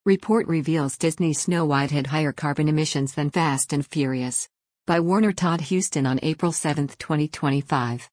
Report reveals Disney's Snow White had higher carbon emissions than Fast and Furious. By Warner Todd Huston on April 7, 2025.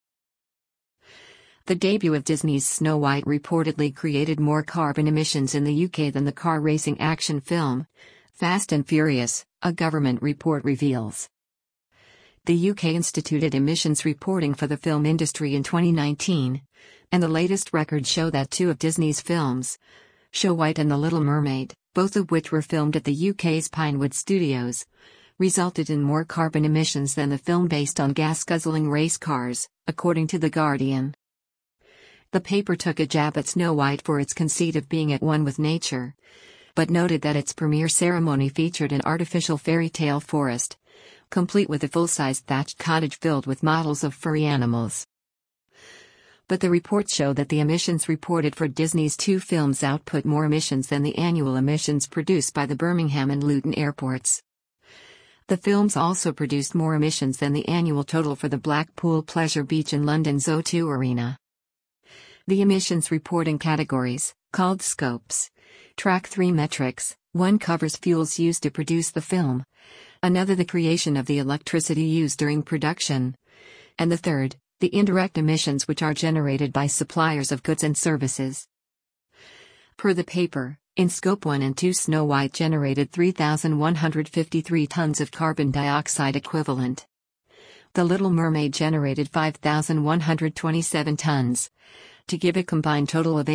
The debut of Disney's Snow White reportedly created more carbon emissions in the UK than the car racing action film, Fast and Furious, a government report reveals. The UK instituted emissions reporting for the film industry in 2019, and the latest records show that two of Disney's films, Snow White and The Little Mermaid, both of which were filmed at the UK's Pinewood Studios, resulted in more carbon emissions than the film based on gas-guzzling race cars, according to The Guardian. The paper took a jab at Snow White for its conceit of being at one with nature, but noted that its premiere ceremony featured an artificial fairy tale forest, complete with a full-sized thatched cottage filled with models of furry animals. But the reports show that the emissions reported for Disney's two films output more emissions than the annual emissions produced by the Birmingham and Luton airports. The films also produced more emissions than the annual total for the Blackpool Pleasure Beach and London's O2 Arena. The emissions reporting categories, called scopes, track three metrics: one covers fuels used to produce the film, another the creation of the electricity used during production, and the third, the indirect emissions which are generated by suppliers of goods and services. Per the paper, in Scope 1 and 2 Snow White generated 3,153 tons of carbon dioxide equivalent. The Little Mermaid generated 5,127 tons, to give a combined total of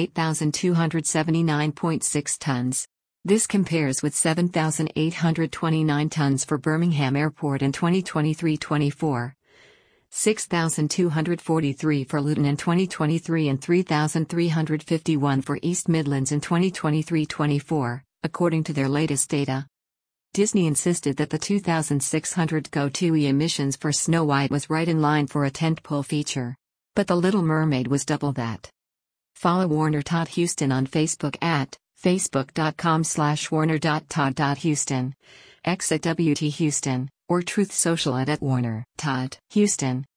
8,279.6 tons. This compares with 7,829 tons for Birmingham Airport in 2023-24. 6,243 for Luton in 2023 and 3,351 for East Midlands in 2023-24, according to their latest data. Disney insisted that the 2,600 GO2e emissions for Snow White was right in line for a tentpole feature. But The Little Mermaid was double that. Follow Warner Todd Huston on Facebook at facebook.com/warner.todd.huston, X at WT Huston, or Truth Social at @Warner Todd Huston.